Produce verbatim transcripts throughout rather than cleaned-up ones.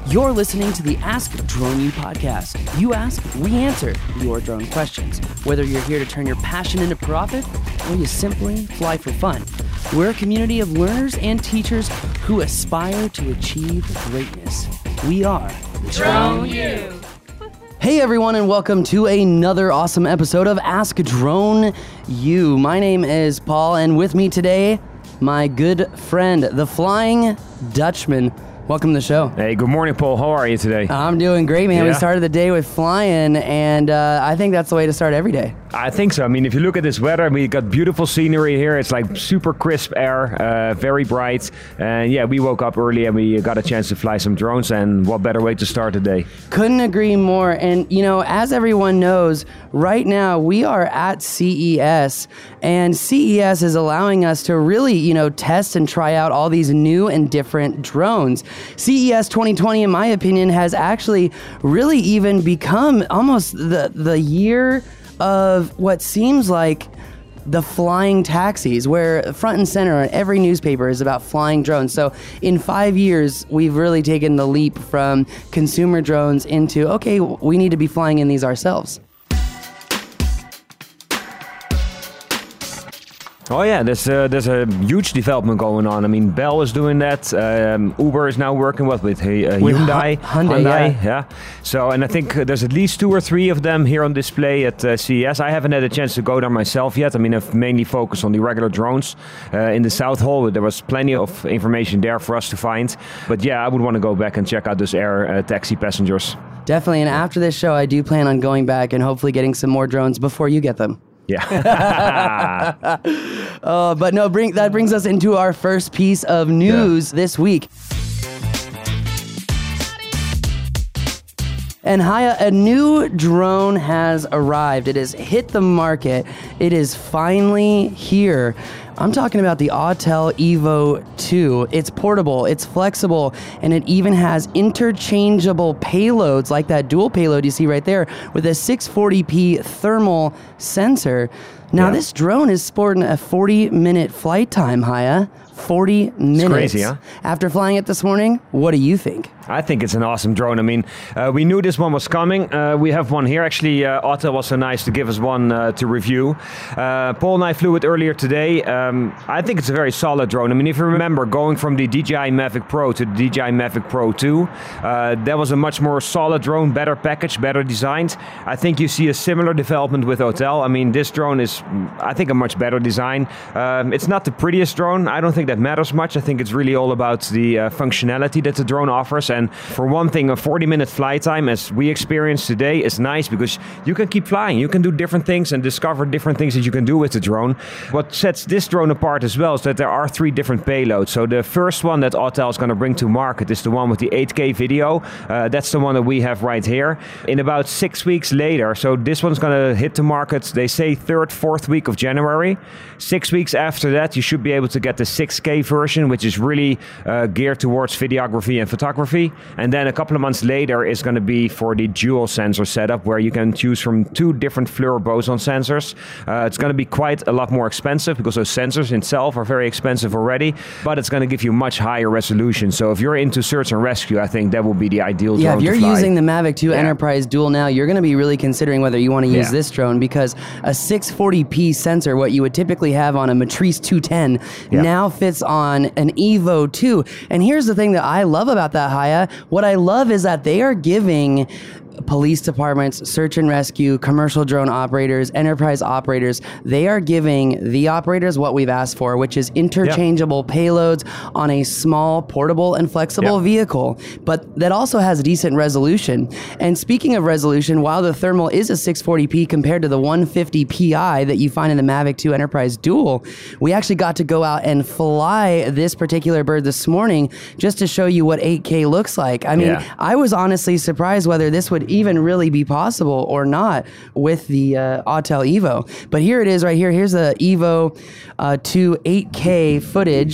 You're listening to the Ask Drone U podcast. You ask, we answer your drone questions. Whether you're here to turn your passion into profit or you simply fly for fun, we're a community of learners and teachers who aspire to achieve greatness. We are Drone U. Hey everyone, and welcome to another awesome episode of Ask Drone U. My name is Paul, and with me today, my good friend, the Flying Dutchman. Welcome to the show. Hey, good morning, Paul. How are you today? I'm doing great, man. Yeah. We started the day with flying, and uh, I think that's the way to start every day. I think so. I mean, if you look at this weather, we got beautiful scenery here. It's like super crisp air, uh, very bright. And yeah, we woke up early and we got a chance to fly some drones. And what better way to start the day? Couldn't agree more. And, you know, as everyone knows, right now we are at C E S. And C E S is allowing us to really, you know, test and try out all these new and different drones. C E S twenty twenty, in my opinion, has actually really even become almost the the year of what seems like the flying taxis, where front and center on every newspaper is about flying drones. So in five years, we've really taken the leap from consumer drones into, okay, we need to be flying in these ourselves. Oh yeah, there's uh, there's a huge development going on. I mean, Bell is doing that. Um, Uber is now working what with uh, With Hyundai. Hyundai, yeah. yeah. So, and I think uh, there's at least two or three of them here on display at uh, C E S. I haven't had a chance to go there myself yet. I mean, I've mainly focused on the regular drones uh, in the South Hall. There was plenty of information there for us to find. But yeah, I would want to go back and check out those air uh, taxi passengers. Definitely. And after this show, I do plan on going back and hopefully getting some more drones before you get them. Yeah. uh, but no, bring that brings us into our first piece of news yeah. this week. And Haya, a new drone has arrived. It has hit the market. It is finally here. I'm talking about the Autel Evo two. It's portable, it's flexible, and it even has interchangeable payloads like that dual payload you see right there with a six forty p thermal sensor. Now, yeah. this drone is sporting a forty minute flight time, Haya. forty minutes. It's crazy, huh? After flying it this morning, what do you think? I think it's an awesome drone. I mean, uh, we knew this one was coming. Uh, we have one here. Actually, uh, Autel was so nice to give us one uh, to review. Uh, Paul and I flew it earlier today. Um, I think it's a very solid drone. I mean, if you remember, going from the D J I Mavic Pro to the D J I Mavic Pro two, uh, that was a much more solid drone, better packaged, better designed. I think you see a similar development with Autel. I mean, this drone is, I think, a much better design. Um, it's not the prettiest drone. I don't think that matters much. I think it's really all about the uh, functionality that the drone offers. And for one thing, a forty minute flight time, as we experienced today, is nice because you can keep flying. You can do different things and discover different things that you can do with the drone. What sets this drone apart as well is that there are three different payloads. So the first one that Autel is going to bring to market is the one with the eight K video. Uh, that's the one that we have right here. In about six weeks later, so this one's going to hit the market, they say third, fourth week of January. Six weeks after that, you should be able to get the six K version, which is really uh, geared towards videography and photography. And then a couple of months later is going to be for the dual sensor setup, where you can choose from two different FLIR boson sensors. Uh, it's going to be quite a lot more expensive because those sensors itself are very expensive already, but it's going to give you much higher resolution. So if you're into search and rescue, I think that will be the ideal yeah, drone to fly. Yeah, if you're using the Mavic two yeah. Enterprise Dual now, you're going to be really considering whether you want to use yeah. this drone, because a six forty p sensor, what you would typically have on a Matrice two ten, yeah. now fits on an Evo two. And here's the thing that I love about that, Haya. What I love is that they are giving police departments, search and rescue, commercial drone operators, enterprise operators, they are giving the operators what we've asked for, which is interchangeable yeah. payloads on a small, portable, and flexible yeah. vehicle, but that also has decent resolution. And speaking of resolution, while the thermal is a six forty p compared to the one fifty P I that you find in the Mavic two Enterprise Dual, we actually got to go out and fly this particular bird this morning just to show you what eight K looks like. I mean, yeah. I was honestly surprised whether this would even really be possible or not with the uh, Autel Evo. But here it is right here. Here's the Evo uh, two eight K footage.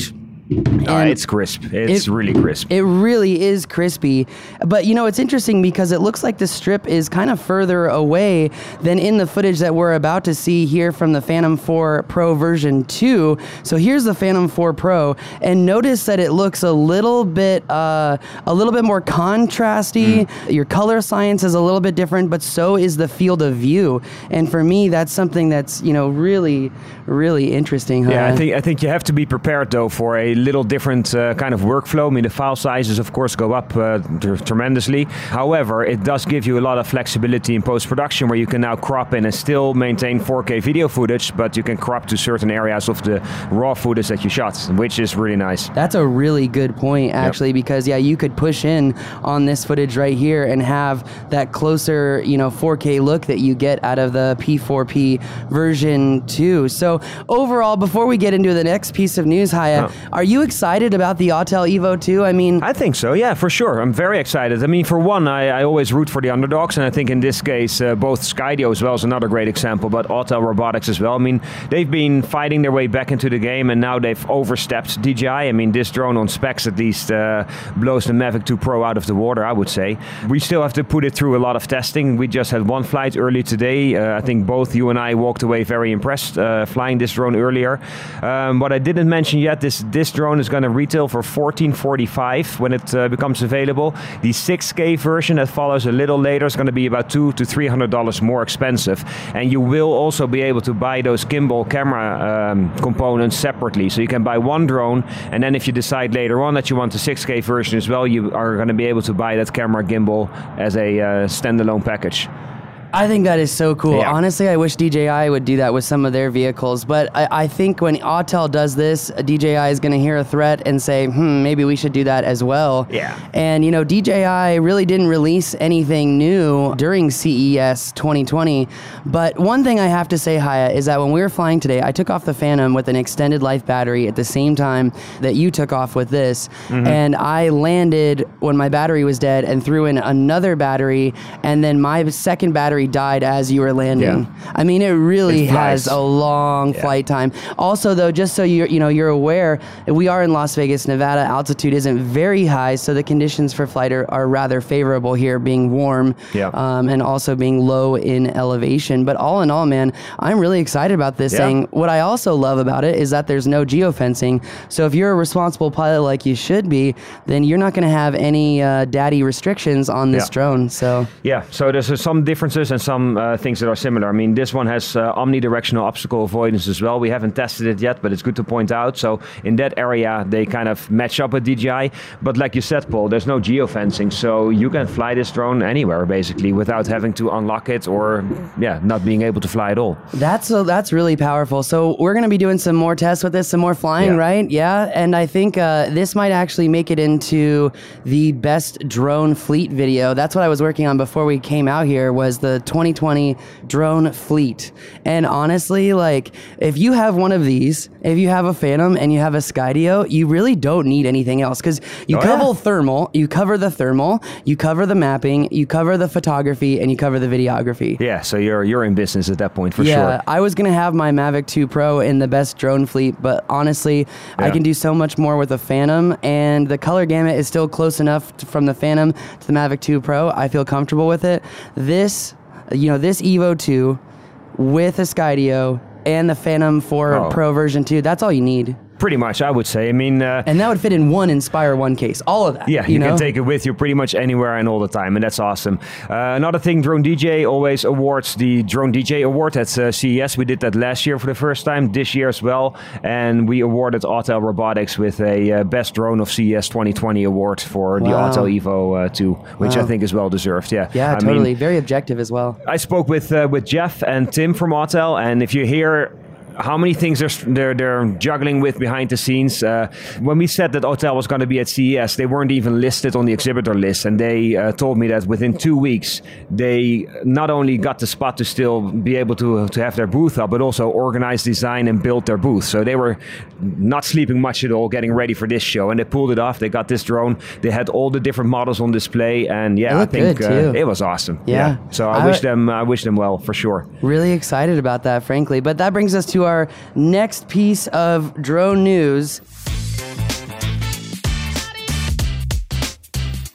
Uh, it's crisp. It's it, really crisp. It really is crispy. But, you know, it's interesting because it looks like the strip is kind of further away than in the footage that we're about to see here from the Phantom four Pro version two. So here's the Phantom four Pro, and notice that it looks a little bit uh, a little bit more contrasty. Mm. Your color science is a little bit different, but so is the field of view. And for me, that's something that's, you know, really, really interesting. Huh? Yeah, I think I think you have to be prepared, though, for a little different uh, kind of workflow. I mean, the file sizes, of course, go up uh, t- tremendously. However, it does give you a lot of flexibility in post-production where you can now crop in and still maintain four K video footage, but you can crop to certain areas of the raw footage that you shot, which is really nice. That's a really good point, actually, yep. because, yeah, you could push in on this footage right here and have that closer, you know, four K look that you get out of the P four P version two. So overall, before we get into the next piece of news, Haya, oh. are you excited about the Autel Evo two? I mean, I think so, yeah, for sure. I'm very excited. I mean, for one, I, I always root for the underdogs, and I think in this case, uh, both Skydio as well is another great example, but Autel Robotics as well. I mean, they've been fighting their way back into the game, and now they've overstepped D J I. I mean, this drone on specs at least uh, blows the Mavic two Pro out of the water, I would say. We still have to put it through a lot of testing. We just had one flight early today. Uh, I think both you and I walked away very impressed uh, flying this drone earlier. Um, what I didn't mention yet is this drone is going to retail for fourteen forty-five when it uh, becomes available. The six K version that follows a little later is going to be about two to three hundred dollars more expensive, and you will also be able to buy those gimbal camera um, components separately. So you can buy one drone, and then if you decide later on that you want the six K version as well, you are going to be able to buy that camera gimbal as a uh, standalone package. I think that is so cool. Yeah. Honestly, I wish D J I would do that with some of their vehicles. But I, I think when Autel does this, D J I is going to hear a threat and say, hmm, maybe we should do that as well. Yeah. And, you know, D J I really didn't release anything new during C E S twenty twenty. But one thing I have to say, Haya, is that when we were flying today, I took off the Phantom with an extended life battery at the same time that you took off with this. Mm-hmm. And I landed when my battery was dead and threw in another battery. And then my second battery died as you were landing. Yeah. I mean, it really it has a long yeah. flight time. Also, though, just so you're, you know, you're aware, we are in Las Vegas, Nevada. Altitude isn't very high, so the conditions for flight are, are rather favorable here, being warm yeah. um, and also being low in elevation. But all in all, man, I'm really excited about this yeah. thing. What I also love about it is that there's no geofencing. So if you're a responsible pilot like you should be, then you're not going to have any uh, daddy restrictions on this yeah. drone. So yeah, so there's uh, some differences and some uh, things that are similar. I mean, this one has uh, omnidirectional obstacle avoidance as well. We haven't tested it yet, but it's good to point out. So in that area, they kind of match up with D J I. But like you said, Paul, there's no geofencing, so you can fly this drone anywhere basically without having to unlock it or yeah, not being able to fly at all. That's uh, that's really powerful. So we're going to be doing some more tests with this, some more flying, yeah. right? Yeah, and I think uh, this might actually make it into the best drone fleet video. That's what I was working on before we came out here, was the twenty twenty drone fleet. And honestly, like, if you have one of these, if you have a Phantom and you have a Skydio, you really don't need anything else, because you oh, cover yeah. thermal, you cover the thermal, you cover the mapping, you cover the photography, and you cover the videography. Yeah, so you're you're in business at that point for yeah, sure. Yeah, I was gonna have my Mavic two Pro in the best drone fleet, but honestly, yeah. I can do so much more with a Phantom, and the color gamut is still close enough to, from the Phantom to the Mavic two Pro. I feel comfortable with it. This, you know, this Evo two with a Skydio and the Phantom four oh. Pro version two, that's all you need. Pretty much, I would say. I mean, uh, and that would fit in one Inspire one case. All of that. Yeah, you, you know? can take it with you pretty much anywhere and all the time, and that's awesome. Uh, another thing, Drone D J always awards the Drone D J Award at uh, C E S. We did that last year for the first time, this year as well, and we awarded Autel Robotics with a uh, Best Drone of C E S twenty twenty award for wow. the Autel Evo uh, two, which wow. I think is well deserved. Yeah, yeah, I totally. mean, very objective as well. I spoke with uh, with Jeff and Tim from Autel, and if you hear how many things they're, they're, they're juggling with behind the scenes. Uh, when we said that Autel was going to be at C E S, they weren't even listed on the exhibitor list, and they uh, told me that within two weeks, they not only got the spot to still be able to, to have their booth up, but also organize, design, and build their booth. So they were not sleeping much at all, getting ready for this show, and they pulled it off. They got this drone. They had all the different models on display, and yeah, I think uh, it was awesome. Yeah. yeah. So I, I wish them, I wish them well for sure. Really excited about that, frankly. But that brings us to our next piece of drone news.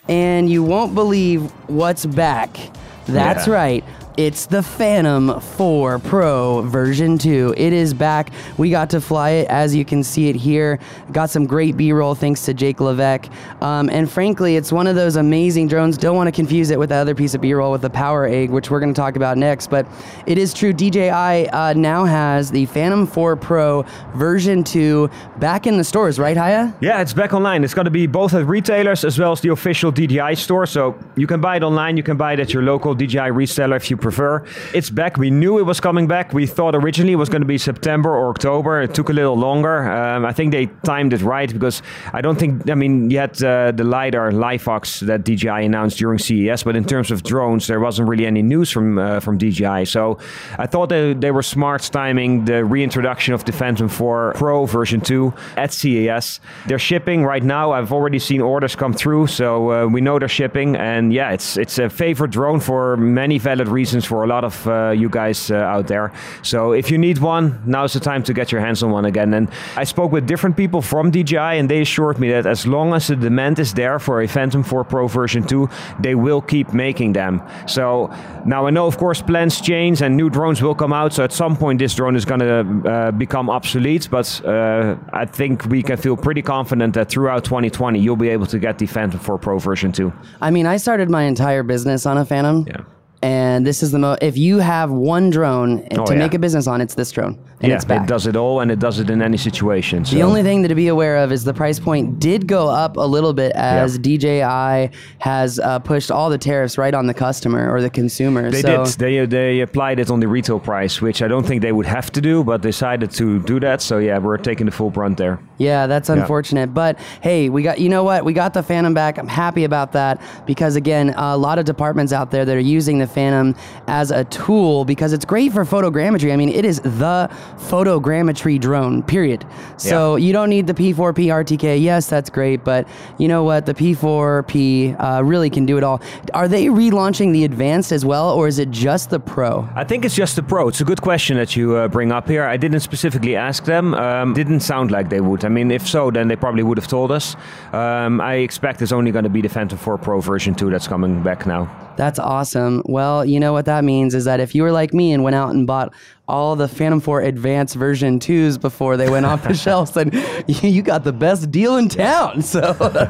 and you won't believe what's back. That's Yeah. right. It's the Phantom four Pro version two. It is back. We got to fly it, as you can see it here. Got some great B-roll thanks to Jake Levesque. Um, and frankly, it's one of those amazing drones. Don't want to confuse it with the other piece of B-roll with the Power Egg, which we're going to talk about next. But it is true. D J I uh, now has the Phantom four Pro version two back in the stores, right, Haya? Yeah, it's back online. It's going to be both at retailers as well as the official D J I store. So you can buy it online. You can buy it at your local D J I reseller if you prefer. It's back. We knew it was coming back. We thought originally it was going to be September or October. It took a little longer. Um, I think they timed it right because I don't think, I mean, you had uh, the LiDAR Lifox that D J I announced during C E S, but in terms of drones, there wasn't really any news from uh, from D J I. So I thought they, they were smart timing the reintroduction of the Phantom four Pro version two at C E S. They're shipping right now. I've already seen orders come through, so uh, we know they're shipping. And yeah, it's it's a favorite drone for many valid reasons for a lot of uh, you guys uh, out there. So if you need one, now's the time to get your hands on one again. And I spoke with different people from D J I, and they assured me that as long as the demand is there for a Phantom four Pro version two, they will keep making them. So now I know, of course, plans change and new drones will come out. So at some point, this drone is going to uh, become obsolete. But uh, I think we can feel pretty confident that throughout twenty twenty, you'll be able to get the Phantom four Pro version two. I mean, I started my entire business on a Phantom. Yeah. And this is the most, if you have one drone Oh, to yeah. make a business on, it's this drone. And Yeah, it's back. it does it all, and it does it in any situation. So. The only thing to be aware of is the price point did go up a little bit as Yeah. D J I has uh, pushed all the tariffs right on the customer or the consumer. They so did. They they applied it on the retail price, which I don't think they would have to do, but decided to do that. So yeah, we're taking the full brunt there. Yeah, that's unfortunate. But hey, we got, you know what? We got the Phantom back. I'm happy about that because, again, a lot of departments out there that are using the Phantom as a tool because it's great for photogrammetry. I mean, it is the photogrammetry drone, period. So Yeah. you don't need the P four P R T K. Yes, that's great. But you know what? The P four P uh, really can do it all. Are they relaunching the Advanced as well, or is it just the Pro? I think it's just the Pro. It's a good question that you uh, bring up here. I didn't specifically ask them. Um, didn't sound like they would. I mean, if so, then they probably would have told us. Um, I expect it's only going to be the Phantom four Pro version two that's coming back now. That's awesome. Well, you know what that means is that if you were like me and went out and bought all the Phantom four Advanced version twos before they went off the shelves, then you got the best deal in town. So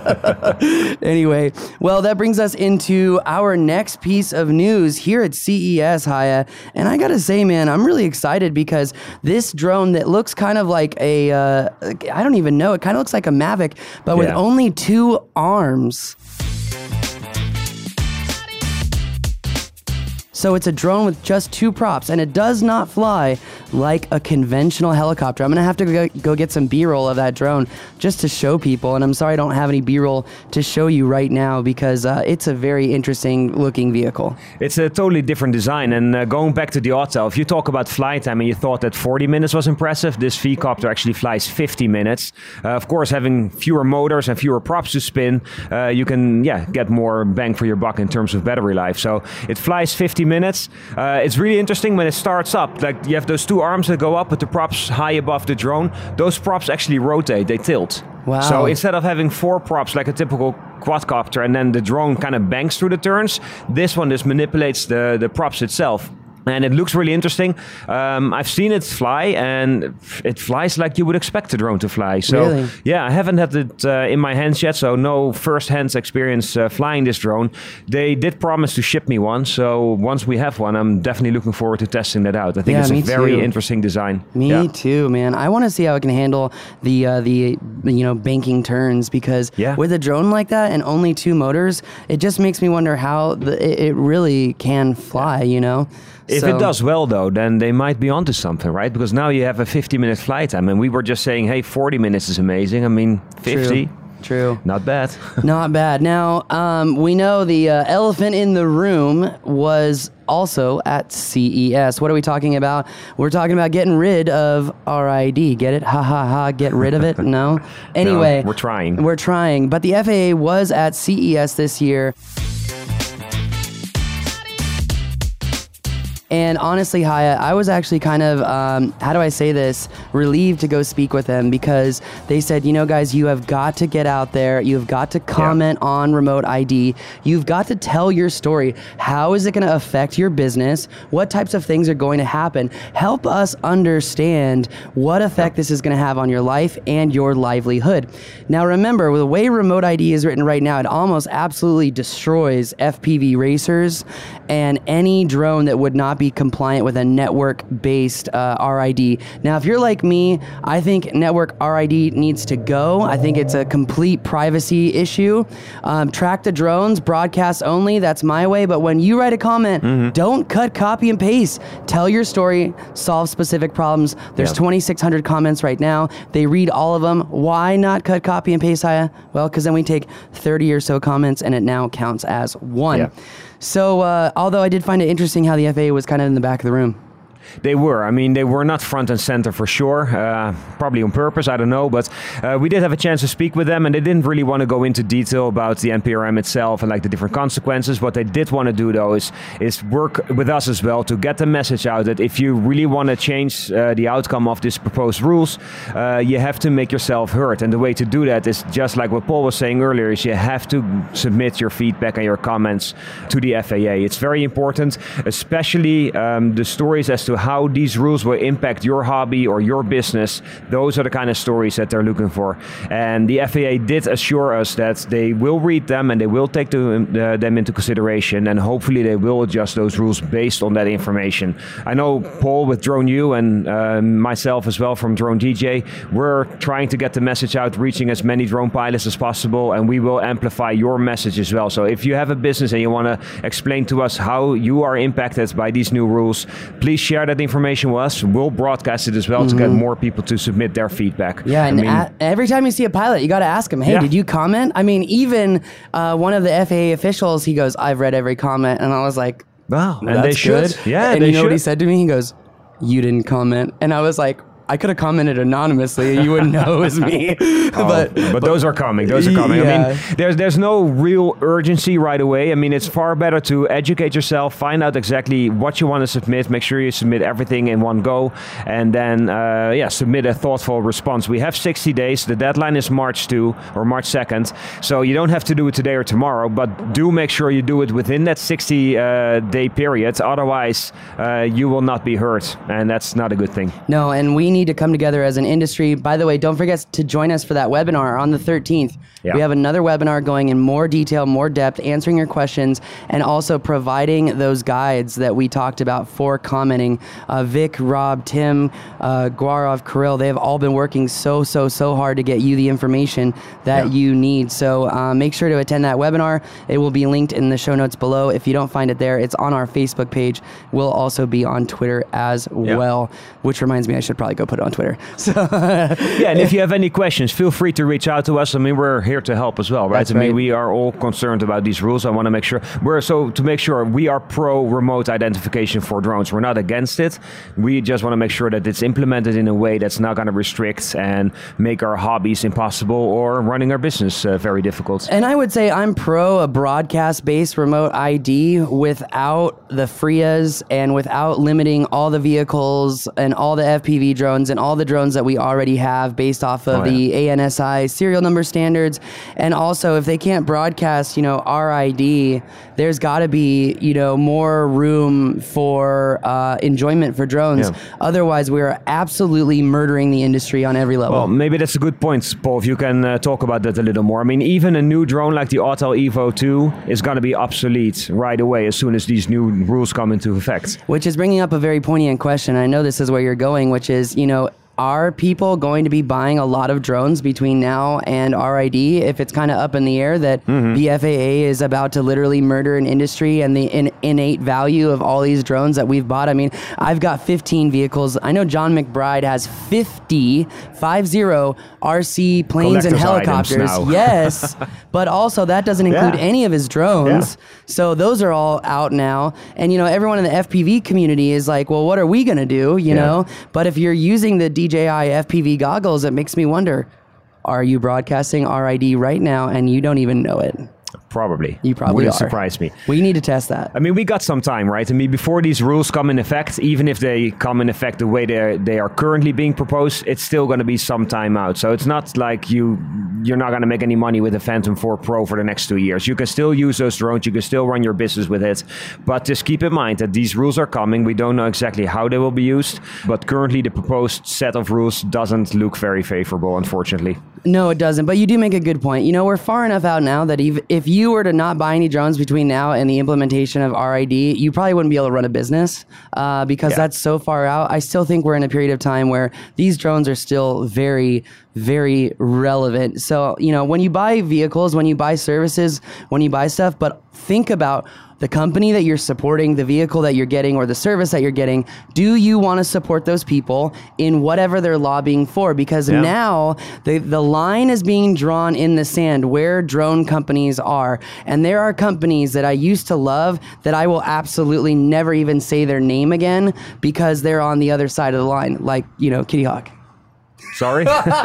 anyway, well, that brings us into our next piece of news here at C E S, Haya. And I got to say, man, I'm really excited because this drone that looks kind of like a, uh, I don't even know, it kind of looks like a Mavic, but with Yeah. only two arms. So it's a drone with just two props, and it does not fly like a conventional helicopter. I'm going to have to go, go get some B-roll of that drone just to show people, and I'm sorry I don't have any B-roll to show you right now because uh, it's a very interesting looking vehicle. It's a totally different design. And uh, going back to the Autel, if you talk about flight time and you thought that forty minutes was impressive, this V-Copter actually flies fifty minutes. Uh, of course, having fewer motors and fewer props to spin, uh, you can yeah get more bang for your buck in terms of battery life. So it flies fifty minutes. Uh, it's really interesting when it starts up. Like you have those two arms that go up with the props high above the drone. Those props actually rotate, they tilt. Wow. So instead of having four props like a typical quadcopter and then the drone kind of bangs through the turns, this one just manipulates the, the props itself. And it looks really interesting. Um, I've seen it fly, and it flies like you would expect a drone to fly. So, Really? yeah, I haven't had it uh, in my hands yet, so no first-hand experience uh, flying this drone. They did promise to ship me one, so once we have one, I'm definitely looking forward to testing that out. I think Yeah, it's a me very too. interesting design. Me Yeah. too, man. I want to see how it can handle the uh, the you know banking turns because Yeah. with a drone like that and only two motors, it just makes me wonder how the, it, it really can fly. You know, If So- it does well, though, then they might be onto something, right? Because now you have a fifty-minute flight time, and we were just saying, hey, forty minutes is amazing. I mean, fifty, True. not bad. Not bad. Now, um, we know the uh, elephant in the room was also at C E S. What are we talking about? We're talking about getting rid of R I D. Get it? Ha ha ha. Get rid of it? No? Anyway. No, we're trying. We're trying. But the F A A was at C E S this year. And honestly, Haya, I was actually kind of, um, how do I say this, relieved to go speak with them because they said, you know, guys, you have got to get out there. You've got to comment yeah. on remote I D. You've got to tell your story. How is it going to affect your business? What types of things are going to happen? Help us understand what effect this is going to have on your life and your livelihood. Now, remember, the way remote I D is written right now, it almost absolutely destroys F P V racers and any drone that would not be compliant with a network-based uh, R I D. Now, if you're like me, I think network R I D needs to go. I think it's a complete privacy issue. Um, track the drones, broadcast only, that's my way. But when you write a comment, mm-hmm. don't cut, copy, and paste. Tell your story, solve specific problems. There's yeah. twenty-six hundred comments right now. They read all of them. Why not cut, copy, and paste, Haya? Well, because then we take thirty or so comments and it now counts as one. Yeah. So, uh, although I did find it interesting how the F A A was kind of in the back of the room. They were. I mean, they were not front and center for sure. Uh, probably on purpose, I don't know. But uh, we did have a chance to speak with them, and they didn't really want to go into detail about the N P R M itself and like the different consequences. What they did want to do, though, is is work with us as well to get the message out that if you really want to change uh, the outcome of these proposed rules, uh, you have to make yourself heard. And the way to do that is just like what Paul was saying earlier, is you have to submit your feedback and your comments to the F A A. It's very important, especially um, the stories as to how these rules will impact your hobby or your business. Those are the kind of stories that they're looking for. And the F A A did assure us that they will read them and they will take the, uh, them into consideration, and hopefully they will adjust those rules based on that information. I know Paul with Drone U and uh, myself as well from Drone D J, we're trying to get the message out, reaching as many drone pilots as possible, and we will amplify your message as well. So if you have a business and you want to explain to us how you are impacted by these new rules, please share that information with us. We'll broadcast it as well mm-hmm. to get more people to submit their feedback. Yeah, and I mean, a- every time you see a pilot, you got to ask him, hey, yeah. did you comment? I mean, even uh, one of the F A A officials, he goes, I've read every comment. And I was like, wow, well, and that's they should. good. Yeah, and they you know should. what he said to me? He goes, you didn't comment. And I was like, I could have commented anonymously and you wouldn't know it was me. oh, but, but but those are coming. Those are coming. Yeah. I mean, there's there's no real urgency right away. I mean, it's far better to educate yourself, find out exactly what you want to submit, make sure you submit everything in one go, and then uh, yeah, submit a thoughtful response. We have sixty days. The deadline is March second or March second, so you don't have to do it today or tomorrow, but do make sure you do it within that sixty uh, day period. Otherwise, uh, you will not be heard, and that's not a good thing. No, and we need to come together as an industry. By the way, don't forget to join us for that webinar on the thirteenth. Yeah. We have another webinar going in more detail, more depth, answering your questions, and also providing those guides that we talked about for commenting. Uh, Vic, Rob, Tim, uh, Gaurav, Kirill, they have all been working so, so, so hard to get you the information that yeah. you need. So uh, make sure to attend that webinar. It will be linked in the show notes below. If you don't find it there, it's on our Facebook page. We'll also be on Twitter as yeah. well, which reminds me I should probably go put it on Twitter. So yeah, and if you have any questions, feel free to reach out to us. I mean, we're here to help as well, right? That's I mean, right. we are all concerned about these rules. I want to make sure we're so to make sure we are pro remote identification for drones. We're not against it. We just want to make sure that it's implemented in a way that's not going to restrict and make our hobbies impossible or running our business uh, very difficult. And I would say I'm pro a broadcast-based remote I D without the F R I As and without limiting all the vehicles and all the F P V drones and all the drones that we already have based off of oh, yeah. the A N S I serial number standards. And also, if they can't broadcast, you know, R I D, there's got to be, you know, more room for uh, enjoyment for drones. Yeah. Otherwise, we're absolutely murdering the industry on every level. Well, maybe that's a good point, Paul, if you can uh, talk about that a little more. I mean, even a new drone like the Autel Evo two is going to be obsolete right away as soon as these new rules come into effect. Which is bringing up a very poignant question. I know this is where you're going, which is, you know, are people going to be buying a lot of drones between now and R I D if it's kind of up in the air that mm-hmm. the F A A is about to literally murder an industry and the in- innate value of all these drones that we've bought? I mean, I've got fifteen vehicles. I know John McBride has fifty, five zero R C planes and helicopters. Yes, but also that doesn't include yeah. any of his drones. Yeah. So those are all out now. And, you know, everyone in the F P V community is like, well, what are we going to do? You yeah. know, but if you're using the D J I F P V goggles, it makes me wonder, are you broadcasting R I D right now and you don't even know it? Probably. You probably Wouldn't are. surprise me. We need to test that. I mean, we got some time, right? I mean, before these rules come in effect, even if they come in effect the way they they are currently being proposed, it's still going to be some time out. So it's not like you you're not going to make any money with the Phantom four Pro for the next two years. You can still use those drones. You can still run your business with it. But just keep in mind that these rules are coming. We don't know exactly how they will be used. But currently, the proposed set of rules doesn't look very favorable, unfortunately. No, it doesn't. But you do make a good point. You know, we're far enough out now that if, if you were to not buy any drones between now and the implementation of R I D, you probably wouldn't be able to run a business uh, because Yeah. that's so far out. I still think we're in a period of time where these drones are still very, very relevant. So, you know, when you buy vehicles, when you buy services, when you buy stuff, but think about the company that you're supporting, the vehicle that you're getting, or the service that you're getting. Do you want to support those people in whatever they're lobbying for? Because Yeah. now the, the line is being drawn in the sand where drone companies are. And there are companies that I used to love that I will absolutely never even say their name again because they're on the other side of the line, like, you know, Kitty Hawk. Sorry?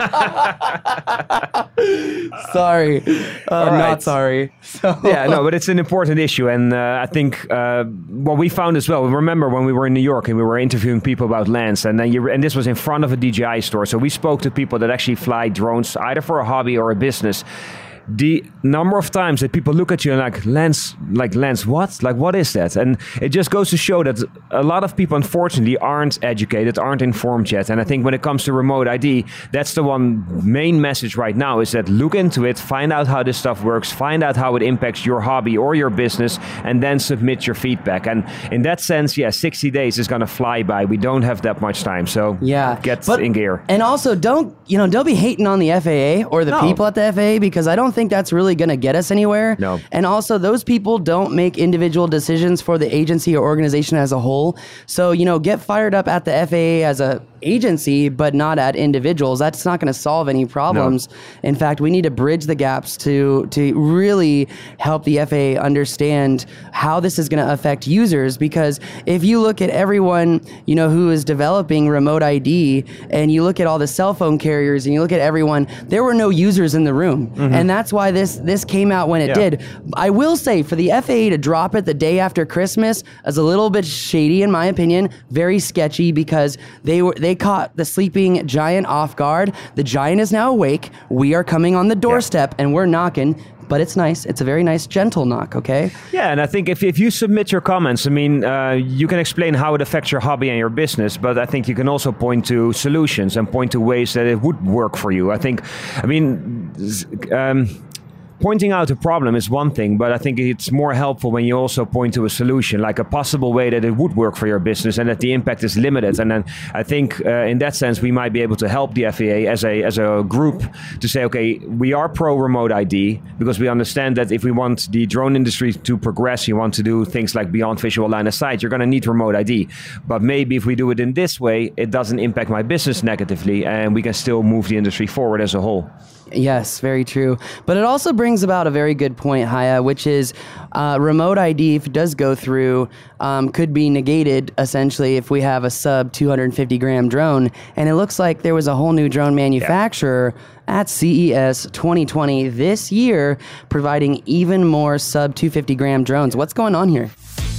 Sorry. Uh, right. Not sorry. So. Yeah, no, but it's an important issue. And uh, I think uh, what we found as well, remember when we were in New York and we were interviewing people about Lance, and then you, and this was in front of a D J I store. So we spoke to people that actually fly drones either for a hobby or a business. The number of times that people look at you and like, Lance, like Lance, what? Like, what is that? And it just goes to show that a lot of people, unfortunately, aren't educated, aren't informed yet. And I think when it comes to remote I D, that's the one main message right now is that look into it, find out how this stuff works, find out how it impacts your hobby or your business, and then submit your feedback. And in that sense, yeah, sixty days is going to fly by. We don't have that much time. So Yeah, get but- in gear. And also, don't you know? Don't be hating on the F A A or the No. people at the F A A because I don't think that's really going to get us anywhere. No. And also, those people don't make individual decisions for the agency or organization as a whole. So you know, get fired up at the F A A as a agency, but not at individuals. That's not going to solve any problems. In fact, we need to bridge the gaps to to really help the F A A understand how this is going to affect users. Because if you look at everyone, you know, who is developing remote I D, and you look at all the cell phone carriers, and you look at everyone, there were no users in the room, and that's why this this came out when it Yeah. did. I will say, for the F A A to drop it the day after Christmas is a little bit shady, in my opinion. Very sketchy because they were they caught the sleeping giant off guard. The giant is now awake. We are coming on the doorstep, and we're knocking. But it's nice. It's a very nice, gentle knock, okay? Yeah, and I think if, if you submit your comments, I mean, uh, you can explain how it affects your hobby and your business, but I think you can also point to solutions and point to ways that it would work for you. I think, I mean, um, pointing out a problem is one thing, but I think it's more helpful when you also point to a solution, like a possible way that it would work for your business and that the impact is limited. And then I think uh, in that sense, we might be able to help the F A A as a as a group to say, okay, we are pro remote I D because we understand that if we want the drone industry to progress, you want to do things like beyond visual line of sight, you're going to need remote I D. But maybe if we do it in this way, it doesn't impact my business negatively and we can still move the industry forward as a whole. Yes, very true. But it also brings about a very good point, Haya, which is uh, remote I D, if it does go through, um, could be negated essentially if we have a sub two hundred fifty gram drone. And it looks like there was a whole new drone manufacturer yeah. at C E S twenty twenty this year providing even more sub two hundred fifty gram drones. What's going on here?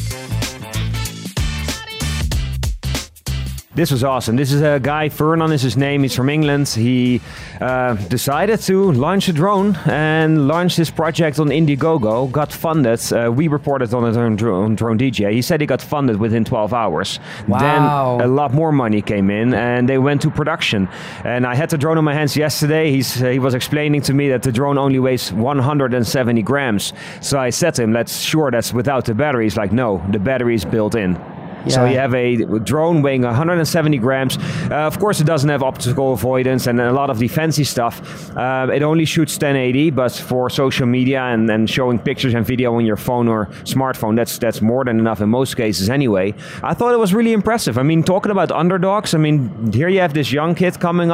This was awesome. This is a guy, Vernon is his name. He's from England. He uh, decided to launch a drone and launched his project on Indiegogo, got funded. Uh, we reported on it on Drone, Drone D J. He said he got funded within twelve hours. Wow. Then a lot more money came in and they went to production. And I had the drone in my hands yesterday. He's, uh, he was explaining to me that the drone only weighs one hundred seventy grams. So I said to him, let's sure that's without the battery. He's like, no, the battery is built in. So Yeah. you have a drone weighing one hundred seventy grams. Uh, of course, it doesn't have optical avoidance and a lot of the fancy stuff. Uh, it only shoots ten eighty, but for social media and, and showing pictures and video on your phone or smartphone, that's that's more than enough in most cases anyway. I thought it was really impressive. I mean, talking about underdogs, I mean, here you have this young kid coming up,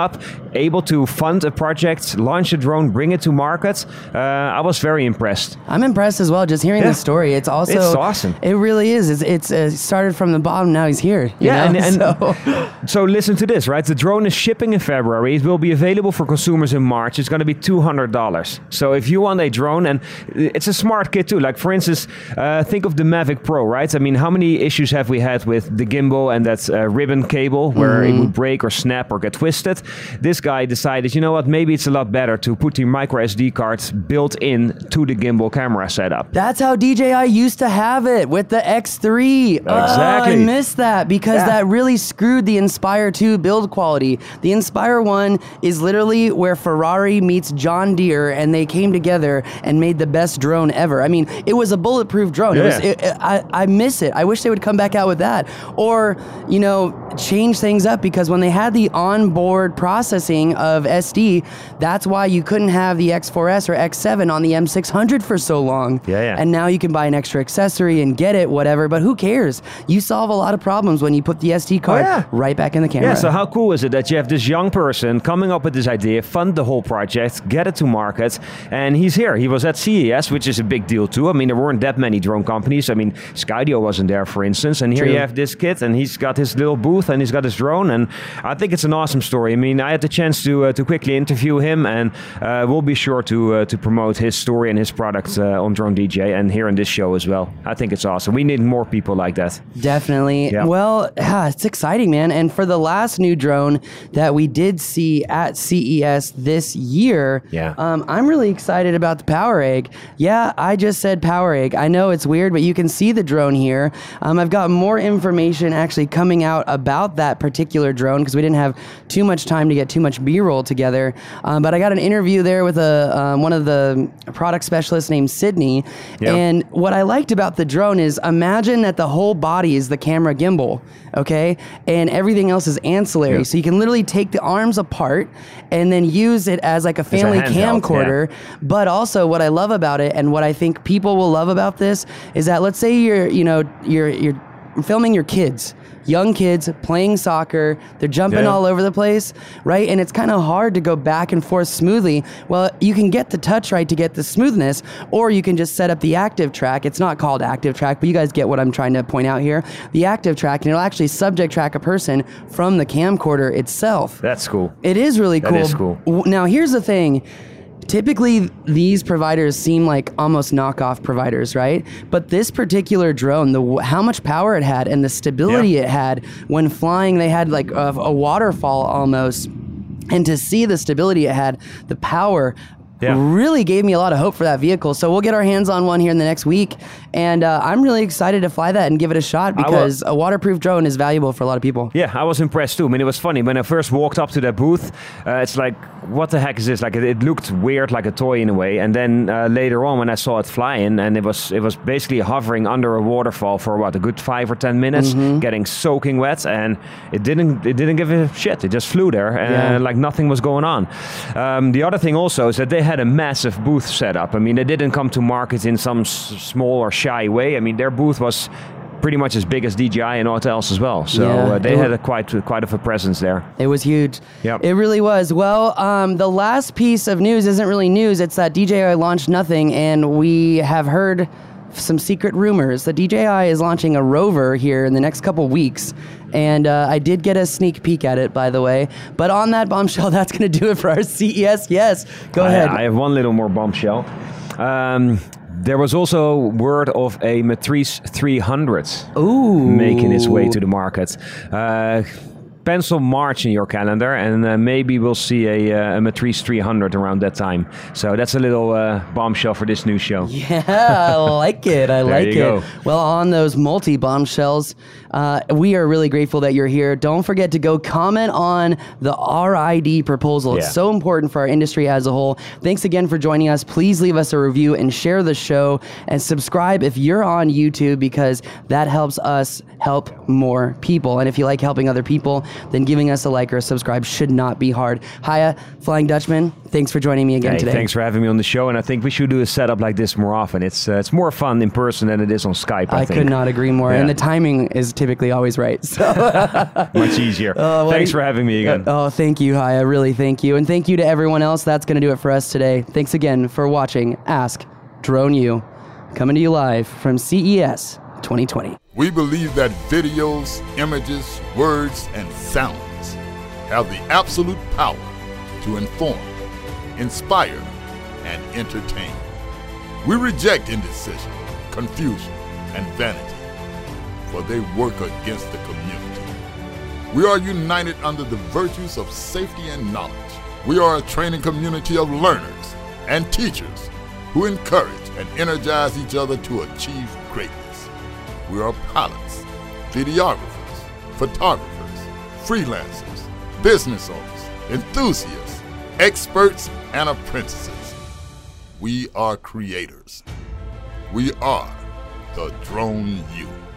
able to fund a project, launch a drone, bring it to market. Uh, I was very impressed. I'm impressed as well, just hearing Yeah. the story. It's also... It's awesome. It really is. It's, it's uh, started from the bottom, now he's here. you Yeah, know? and, and So- so listen to this, right? The drone is shipping in February. It will be available for consumers in March. It's going to be two hundred dollars. So if you want a drone, and it's a smart kit too. Like for instance, uh, think of the Mavic Pro, right? I mean, how many issues have we had with the gimbal and that uh, ribbon cable where Mm-hmm. it would break or snap or get twisted? This guy decided, you know what? Maybe it's a lot better to put the micro S D cards built in to the gimbal camera setup. That's how D J I used to have it with the X three. Exactly. Oh, I missed that because Yeah. that really screwed the Inspire two build quality. The Inspire one is literally where Ferrari meets John Deere, and they came together and made the best drone ever. I mean, it was a bulletproof drone. It was, Yeah. it, it, I, I miss it. I wish they would come back out with that. Or, you know, change things up, because when they had the onboard processing of S D, that's why you couldn't have the X four S or X seven on the M six hundred for so long. Yeah, yeah. And now you can buy an extra accessory and get it, whatever, but who cares? You solve a lot of problems when you put the S D card Oh, yeah. right back in the camera. Yeah, so how cool is it that you have this young person coming up with this idea, fund the whole project, get it to market, and he's here. He was at C E S, which is a big deal too. I mean, there weren't that many drone companies. I mean, Skydio wasn't there, for instance, and here True. you have this kid, and he's got his little booth, and he's got his drone, and I think it's an awesome story. I mean, I had the chance to uh, to quickly interview him, and uh, we'll be sure to uh, to promote his story and his product uh, on Drone D J and here in this show as well. I think it's awesome. We need more people like that. Definitely. Yeah. Well, yeah, it's exciting, man. And for the last new drone that we did see at C E S this year, Yeah. um, I'm really excited about the Power Egg. Yeah, I just said Power Egg. I know it's weird, but you can see the drone here. Um, I've got more information actually coming out about that particular drone because we didn't have too much time to get too much B-roll together. Um, but I got an interview there with a um, one of the product specialists named Sydney. Yeah. And what I liked about the drone is imagine that the whole body is the camera gimbal, okay? And everything else is ancillary. Yeah. So you can literally take the arms apart and then use it as like a family handheld, camcorder. But also what I love about it and what I think people will love about this is that let's say you're, you know, you're you're filming your kids. Young kids playing soccer, they're jumping Yeah. all over the place, right? And it's kind of hard to go back and forth smoothly. Well, you can get the touch right to get the smoothness, or you can just set up the active track. It's not called active track, but you guys get what I'm trying to point out here. The active track, and it'll actually subject track a person from the camcorder itself. That's cool. It is really That cool. is cool. W- Now, here's the thing. Typically, these providers seem like almost knockoff providers, right? But this particular drone, the how much power it had and the stability Yeah. it had when flying, they had like a, a waterfall almost. And to see the stability it had, the power, Yeah. really gave me a lot of hope for that vehicle. So we'll get our hands on one here in the next week. And uh, I'm really excited to fly that and give it a shot will- because a waterproof drone is valuable for a lot of people. Yeah, I was impressed too. I mean, it was funny when I first walked up to that booth. Uh, it's like, what the heck is this? Like, it, it looked weird, like a toy in a way. And then uh, later on, when I saw it flying, and it was it was basically hovering under a waterfall for what, a good five or ten minutes, Mm-hmm. getting soaking wet, and it didn't it didn't give a shit. It just flew there, and Yeah. like nothing was going on. Um, the other thing also is that they had a massive booth set up. I mean, they didn't come to market in some s- small or shy way. I mean, their booth was pretty much as big as D J I and aught else as well. So Yeah, uh, they it had wa- a quite quite of a presence there. It was huge. Yep. It really was. Well, um, the last piece of news isn't really news. It's that D J I launched nothing, and we have heard some secret rumors that D J I is launching a rover here in the next couple weeks. And uh, I did get a sneak peek at it, by the way. But on that bombshell, that's going to do it for our C E S. Yes, go I, ahead. I have one little more bombshell. Um, there was also word of a Matrice three hundred Ooh. making its way to the market. Uh, pencil March in your calendar, and uh, maybe we'll see a, uh, a Matrice three hundred around that time. So that's a little uh, bombshell for this new show. Yeah, I like it. I like you it. go. Well, on those multi bombshells, uh, we are really grateful that you're here. Don't forget to go comment on the R I D proposal. Yeah. It's so important for our industry as a whole. Thanks again for joining us. Please leave us a review and share the show and subscribe if you're on YouTube because that helps us help more people. And if you like helping other people, then giving us a like or a subscribe should not be hard. Haya, Flying Dutchman, thanks for joining me again hey, today. Thanks for having me on the show, and I think we should do a setup like this more often. It's uh, it's more fun in person than it is on Skype, I, I think. could not agree more, Yeah. and the timing is typically always right. So Much easier. Uh, well, Thanks for having me again. Oh, thank you, Haya. Really, thank you. And thank you to everyone else. That's going to do it for us today. Thanks again for watching Ask Drone U, coming to you live from C E S twenty twenty. We believe that videos, images, words, and sounds have the absolute power to inform, inspire, and entertain. We reject indecision, confusion, and vanity, for they work against the community. We are united under the virtues of safety and knowledge. We are a training community of learners and teachers who encourage and energize each other to achieve greatness. We are pilots, videographers, photographers, freelancers, business owners, enthusiasts, experts, and apprentices. We are creators. We are the Drone U.